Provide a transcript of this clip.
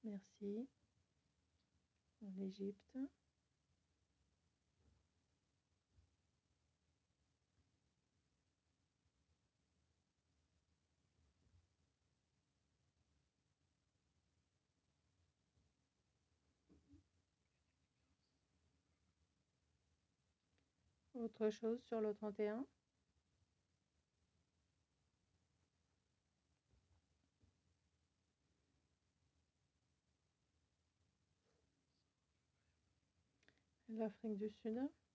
Merci. L'Égypte. Autre chose sur le 31? L'Afrique du Sud.